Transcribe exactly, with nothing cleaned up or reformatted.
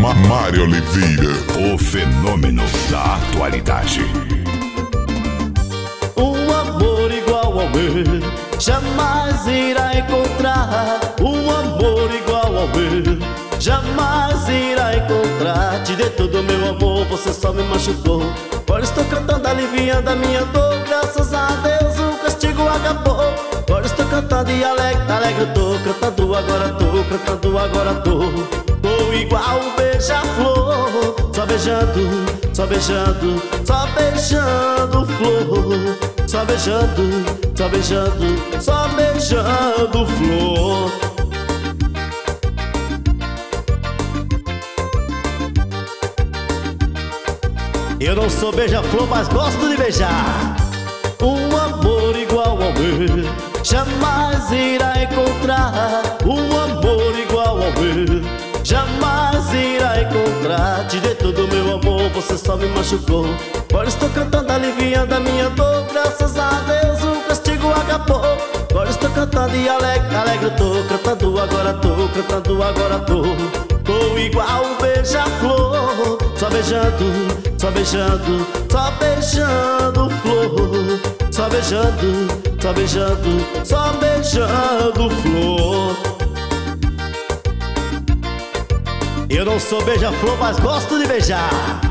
Mário Oliveira, o fenômeno da atualidade. Um amor igual ao meu jamais irá encontrar. Um amor igual ao meu jamais irá encontrar. Te dei todo o meu amor, você só me machucou. Agora estou cantando, aliviando a minha dor. Graças a Deus o castigo acabou. Agora estou cantando e alegre, alegre eu tô. Cantando agora tô, cantando agora tô. Tô igual um beija-flor, só beijando, só beijando, só beijando flor. Só beijando, só beijando, só beijando flor. Eu não sou beija-flor, mas gosto de beijar. Um amor igual ao meu jamais irá encontrar. Um amor igual ao meu jamais irá encontrar. Te dei todo o meu amor, você só me machucou. Agora estou cantando, aliviando a minha dor. Graças a Deus o castigo acabou. Agora estou cantando e alegre, alegre eu tô. Cantando agora tô, cantando agora tô. Tô igual um beija-flor, só beijando, só beijando, só beijando flor. Só beijando, só beijando, só beijando flor. Eu não sou beija-flor, mas gosto de beijar.